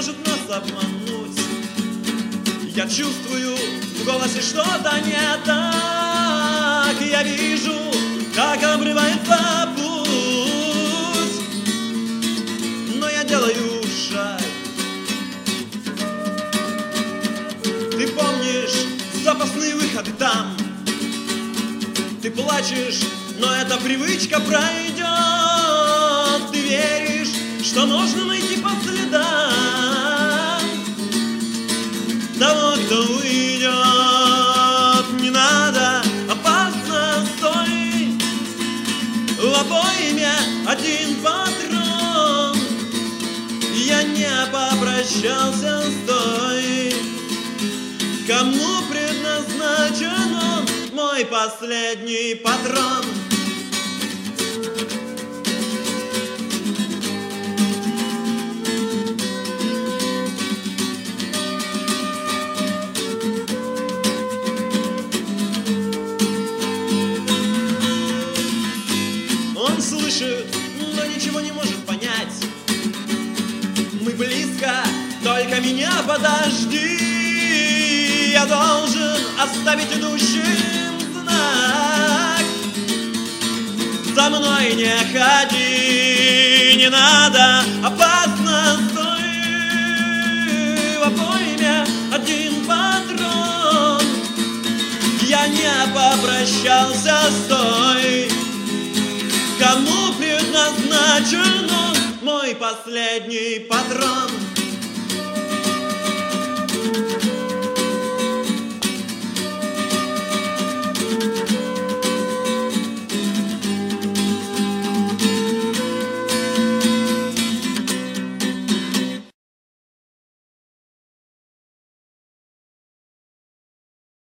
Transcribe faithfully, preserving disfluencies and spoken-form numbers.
может нас обмануть. Я чувствую в голосе что-то не так. Я вижу, как обрывается путь, но я делаю шаг. Ты помнишь запасные выходы там? Ты плачешь, но эта привычка пройдет. Ты веришь, что можно найти по следам того, кто уйдет. Не надо, опасно, стой. В обойме один патрон. Я не попрощался с той, кому предназначен он, мой последний патрон. Он слышит, но ничего не может понять. Мы близко, только меня подожди. Я должен оставить идущим знак. За мной не ходи, не надо, опасно, стой. В обойме один патрон. Я не попрощался с той, кому предназначен он, мой последний патрон.